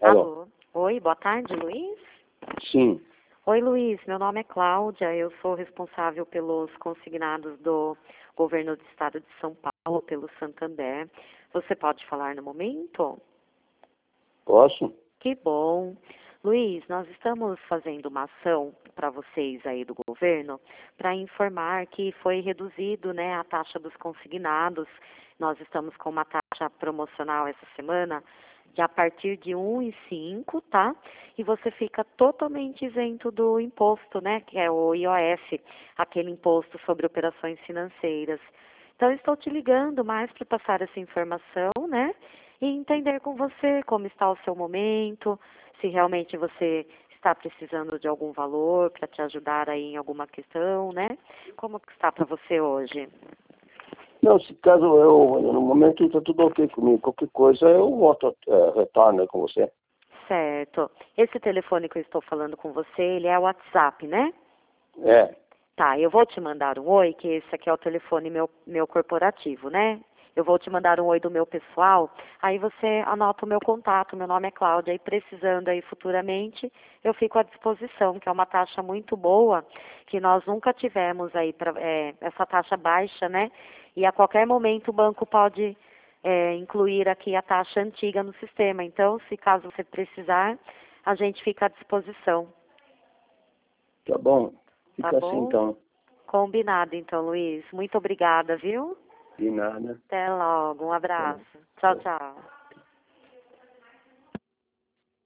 Alô? Oi, boa tarde, Luiz. Sim. Oi, Luiz. Meu nome é Cláudia. Eu sou responsável pelos consignados do governo do estado de São Paulo, pelo Santander. Você pode falar no momento? Posso? Que bom. Luiz, nós estamos fazendo uma ação para vocês aí do governo para informar que foi reduzido, né, a taxa dos consignados. Nós estamos com uma taxa promocional essa semana de a partir de 1,5, tá? E você fica totalmente isento do imposto, né, que é o IOF, aquele imposto sobre operações financeiras. Então, eu estou te ligando mais para passar essa informação, né? E entender com você como está o seu momento, se realmente você está precisando de algum valor para te ajudar aí em alguma questão, né? Como que está para você hoje? Não, se caso no momento está tudo ok comigo. Qualquer coisa eu volto, retorno aí com você. Certo. Esse telefone que eu estou falando com você, ele é o WhatsApp, né? É, Tá, eu vou te mandar um oi, que esse aqui é o telefone meu corporativo, né? Eu vou te mandar um oi do meu pessoal, aí você anota o meu contato, meu nome é Cláudia, e precisando aí futuramente, eu fico à disposição, que é uma taxa muito boa, que nós nunca tivemos aí, essa taxa baixa, né? E a qualquer momento o banco pode incluir aqui a taxa antiga no sistema. Então, se caso você precisar, a gente fica à disposição, tá bom. tá Fica assim bom? então. Combinado, então, Luiz. Muito obrigada, viu? De nada. Até logo. Um Tá bom. abraço. Tchau, tchau.